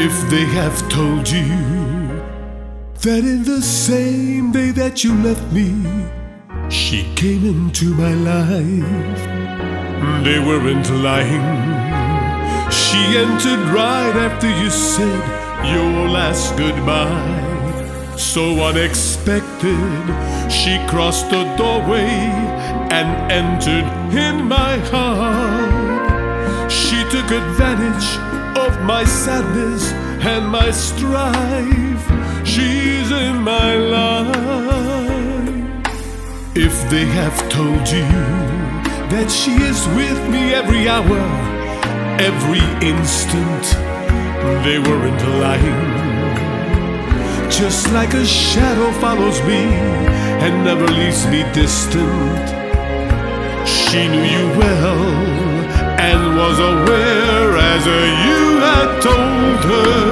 If they have told you that in the same day that you left me, she came into my life, they weren't lying. She entered right after you said your last goodbye. So unexpected, she crossed the doorway and entered in my heart. She took advantage of my sadness and my strife. She's in my life. If they have told you that she is with me every hour, every instant, they weren't lying. Just like a shadow follows me and never leaves me distant. She knew you well and was aware as you had told her.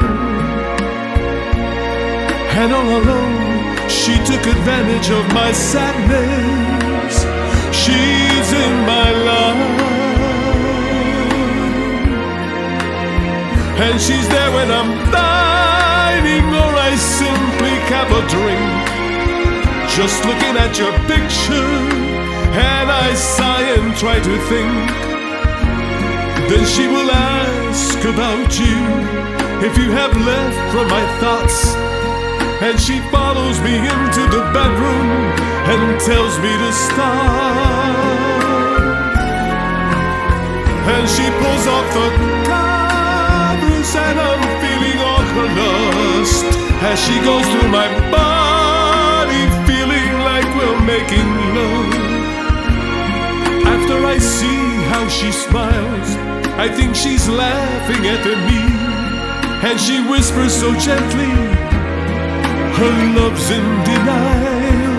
And all alone she took advantage of my sadness. She's in my life, and she's there when I'm dining, or I simply have a drink, just looking at your picture, and I sigh and try to think. Then she will ask about you, if you have left from my thoughts, and she follows me into the bedroom and tells me to stop. And she pulls off the covers, and I'm feeling all her lust as she goes through my body, feeling like we're making love. After I see how she smiles, I think she's laughing at me, and she whispers so gently, her love's in denial.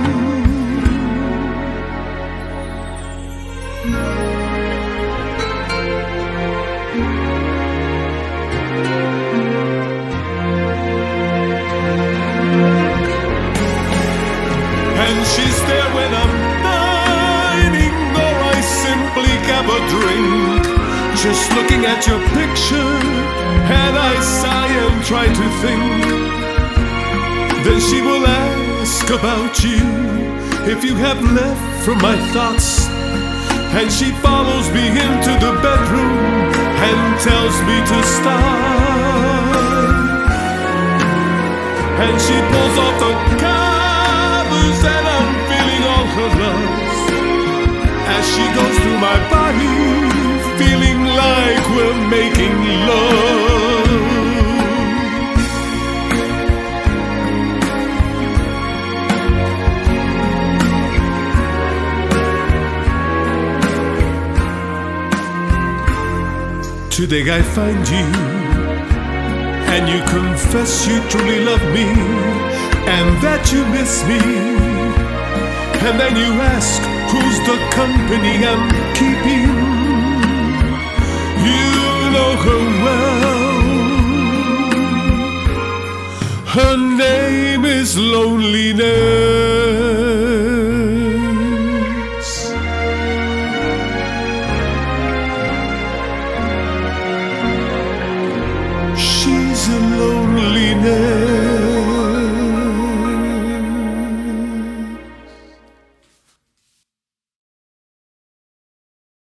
And she's there when I'm dining, or I simply have a drink, just looking at your picture, and I sigh and try to think. Then she will ask about you, if you have left from my thoughts, and she follows me into the bedroom and tells me to stop. And she pulls off the covers, and I'm feeling all her lust as she goes through my body, feeling like we're making love. Today I find you, and you confess you truly love me, and that you miss me. And then you ask, who's the company I'm keeping? You know her well. Her name is Loneliness.